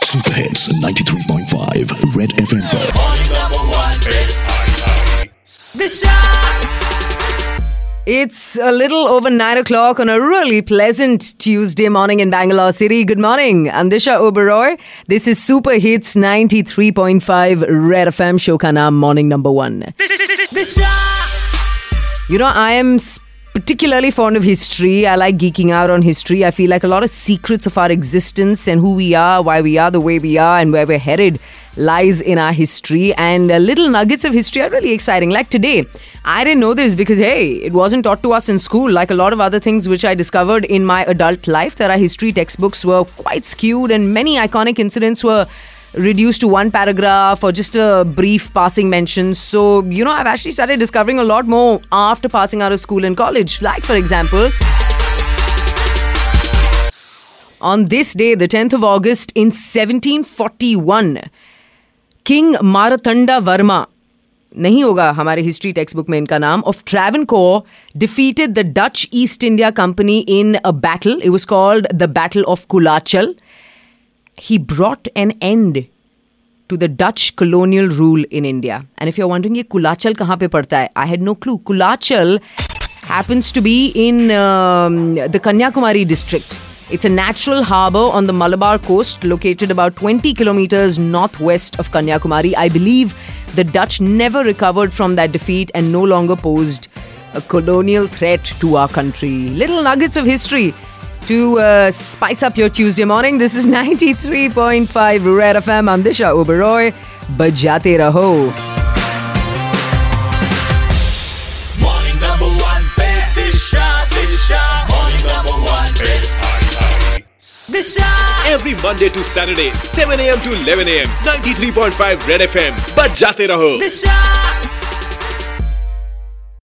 Super hits 93.5 red FM पर। It's a little over 9 o'clock on a really pleasant Tuesday morning in Bangalore City. Good morning. I'm Disha Oberoi. This is Super Hits 93.5 Red FM. Show ka naam Morning Number 1. You know, I am particularly fond of history. I like geeking out on history. I feel like a lot of secrets of our existence and who we are, why we are the way we are, and where we're headed lies in our history. And little nuggets of history are really exciting. Like today, I didn't know this because, hey, it wasn't taught to us in school. Like a lot of other things which I discovered in my adult life, that our history textbooks were quite skewed and many iconic incidents were reduced to one paragraph or just a brief passing mention. So, you know, I've actually started discovering a lot more after passing out of school and college. Like, for example, on this day, the 10th of August in 1741, King Martanda Varma, नहीं होगा हमारे history text book में इनका नाम, of Travancore defeated the Dutch East India Company in a battle. It was called the Battle of Kulachal. He brought an end to the Dutch colonial rule in India. And if you're wondering, ये Kulachal कहाँ पे पड़ता है? I had no clue. Kulachal happens to be in the Kanyakumari district. It's a natural harbour on the Malabar coast, located about 20 kilometers northwest of Kanyakumari. I believe the Dutch never recovered from that defeat and no longer posed a colonial threat to our country. Little nuggets of history to spice up your Tuesday morning. This is 93.5 Red FM. I'm Disha Oberoi. Bajate raho. Morning number 1 पे Disha. Morning number 1 पे Disha. Every Monday to Saturday, 7 a.m. to 11 a.m. 93.5 Red FM. Bajate raho. Disha.